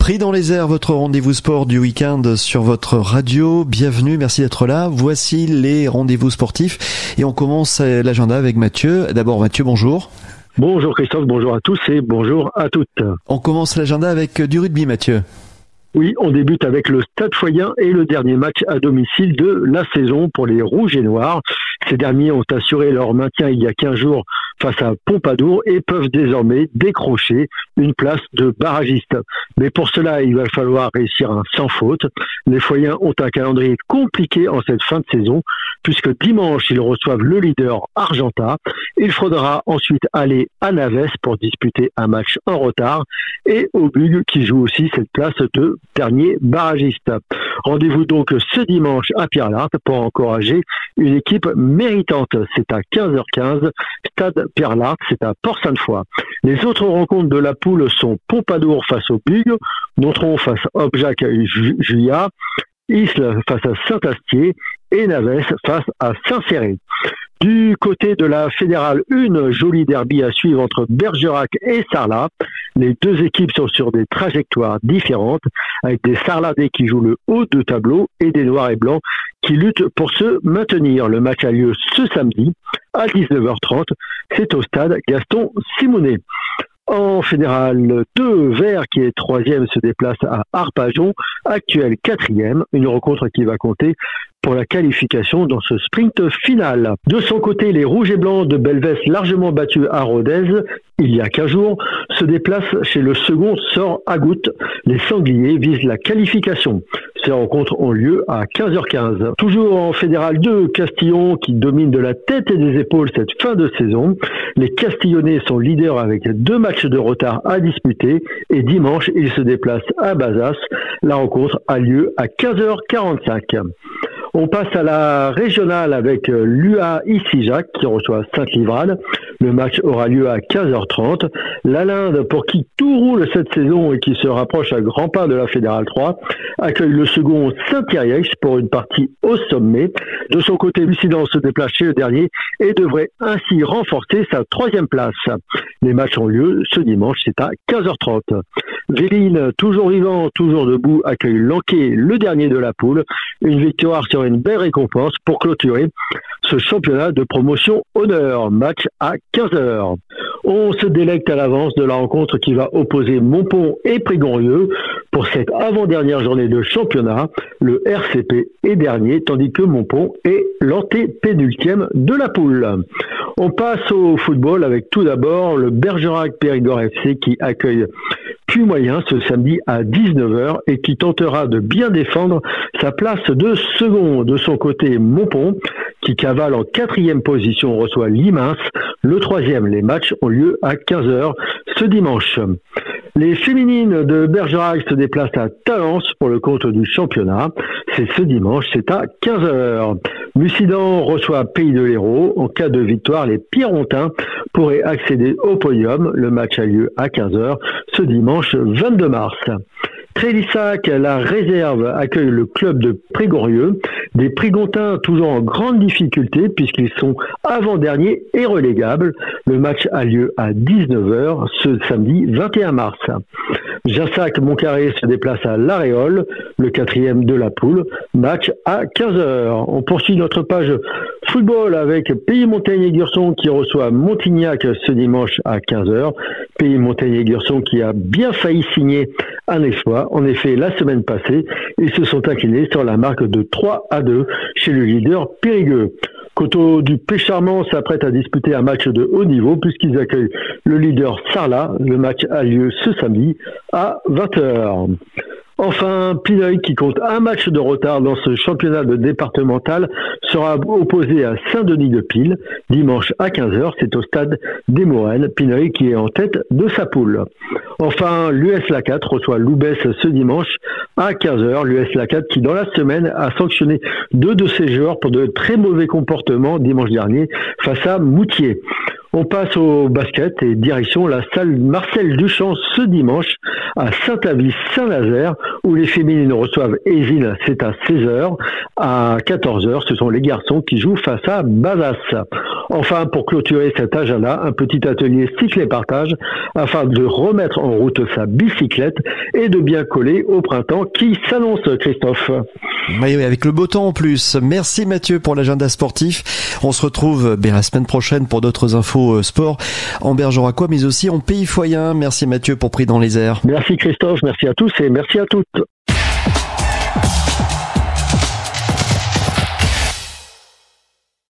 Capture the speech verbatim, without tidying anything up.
Pris dans les airs, votre rendez-vous sport du week-end sur votre radio. Bienvenue, merci d'être là. Voici les rendez-vous sportifs et on commence l'agenda avec Mathieu. D'abord Mathieu, bonjour. Bonjour Christophe, bonjour à tous et bonjour à toutes. On commence l'agenda avec du rugby, Mathieu. Oui, on débute avec le Stade Foyen et le dernier match à domicile de la saison pour les Rouges et Noirs. Ces derniers ont assuré leur maintien il y a quinze jours face à Pompadour et peuvent désormais décrocher une place de barragiste. Mais pour cela, il va falloir réussir un sans faute. Les Foyens ont un calendrier compliqué en cette fin de saison puisque dimanche, ils reçoivent le leader Argentat. Il faudra ensuite aller à Naves pour disputer un match en retard et au Bug qui joue aussi cette place de dernier barragiste. Rendez-vous donc ce dimanche à Pierre-Lart pour encourager une équipe méritante. C'est à quinze heures quinze, Stade Pierre-Lart, c'est à Port-Sainte-Foy. Les autres rencontres de la poule sont Pompadour face au Bug, Nontron face à Objac Juillat, Isle face à Saint-Astier et Naves face à Saint-Céré. Du côté de la Fédérale un, joli derby à suivre entre Bergerac et Sarlat. Les deux équipes sont sur des trajectoires différentes, avec des Sarlatais qui jouent le haut de tableau et des Noirs et Blancs qui luttent pour se maintenir. Le match a lieu ce samedi à dix-neuf heures trente. C'est au stade Gaston Simounet. En Fédéral deux, Vert qui est troisième se déplace à Arpajon, actuel quatrième, une rencontre qui va compter pour la qualification dans ce sprint final. De son côté, les Rouges et Blancs de Belvès, largement battus à Rodez il y a quinze jours, se déplacent chez le second sort à Goutte. Les Sangliers visent la qualification. Ces rencontres ont lieu à quinze heures quinze. Toujours en Fédéral deux, Castillon qui domine de la tête et des épaules cette fin de saison. Les Castillonnais sont leaders avec deux matchs de retard à disputer et dimanche, ils se déplacent à Bazas. La rencontre a lieu à quinze heures quarante-cinq. On passe à la régionale avec l'U A Ici-Jacques qui reçoit Sainte-Livrade. Le match aura lieu à quinze heures trente. La Linde, pour qui tout roule cette saison et qui se rapproche à grands pas de la Fédérale trois, accueille le second Saint-Thierry pour une partie au sommet. De son côté, Lucidan se déplace chez le dernier et devrait ainsi renforcer sa troisième place. Les matchs ont lieu ce dimanche, c'est à quinze heures trente. Véline, toujours vivant, toujours debout, accueille Lanquet, le dernier de la poule. Une victoire sur une belle récompense pour clôturer ce championnat de promotion honneur. Match à quinze heures. On se délecte à l'avance de la rencontre qui va opposer Montpont et Prégorieux pour cette avant-dernière journée de championnat. Le R C P est dernier, tandis que Montpont est l'antépénultième de la poule. On passe au football avec tout d'abord le Bergerac Périgord F C qui accueille Puy-Moyen ce samedi à dix-neuf heures et qui tentera de bien défendre sa place de second. De son côté, Montpont, qui cavale en quatrième position, reçoit Limins. Le troisième, les matchs ont lieu à quinze heures ce dimanche. Les féminines de Bergerac se déplacent à Talence pour le compte du championnat. C'est ce dimanche, c'est à quinze heures. Mussidan reçoit Pays de l'Hérault. En cas de victoire, les Pierrontins pourraient accéder au podium. Le match a lieu à quinze heures ce dimanche vingt-deux mars. Trélissac, la réserve, accueille le club de Prégorieux. Des Prigontins toujours en grande difficulté puisqu'ils sont avant-derniers et relégables. Le match a lieu à dix-neuf heures ce samedi vingt et un mars. Jassac-Montcarré se déplace à l'Aréole, le quatrième de la poule. Match à quinze heures. On poursuit notre page football avec Pays-Montagne-et-Gurson qui reçoit Montignac ce dimanche à quinze heures. Pays-Montagne-et-Gurson qui a bien failli signer un exploit. En effet, la semaine passée, ils se sont inclinés sur la marque de trois à deux chez le leader Périgueux. Coteau du Pécharmant s'apprête à disputer un match de haut niveau puisqu'ils accueillent le leader Sarlat. Le match a lieu ce samedi à vingt heures. Enfin, Pineuil, qui compte un match de retard dans ce championnat de départemental, sera opposé à Saint-Denis-de-Pile dimanche à quinze heures. C'est au stade des Morennes. Pineuil qui est en tête de sa poule. Enfin, l'U S Lacat reçoit Loubès ce dimanche à quinze heures. L'U S Lacat qui, dans la semaine, a sanctionné deux de ses joueurs pour de très mauvais comportements dimanche dernier face à Moutier. On passe au basket et direction la salle Marcel Duchamp ce dimanche à Saint-Avis-Saint-Nazaire où les féminines reçoivent Ézine, c'est à seize heures. À quatorze heures, ce sont les garçons qui jouent face à Bazas. Enfin, pour clôturer cet agenda, un petit atelier cycle et partage afin de remettre en route sa bicyclette et de bien coller au printemps qui s'annonce, Christophe. Oui, oui, avec le beau temps en plus. Merci Mathieu pour l'agenda sportif. On se retrouve bien la semaine prochaine pour d'autres infos sport en Bergeracois, mais aussi en Pays Foyen. Merci Mathieu pour Pris dans les airs. Merci Christophe, merci à tous et merci à toutes.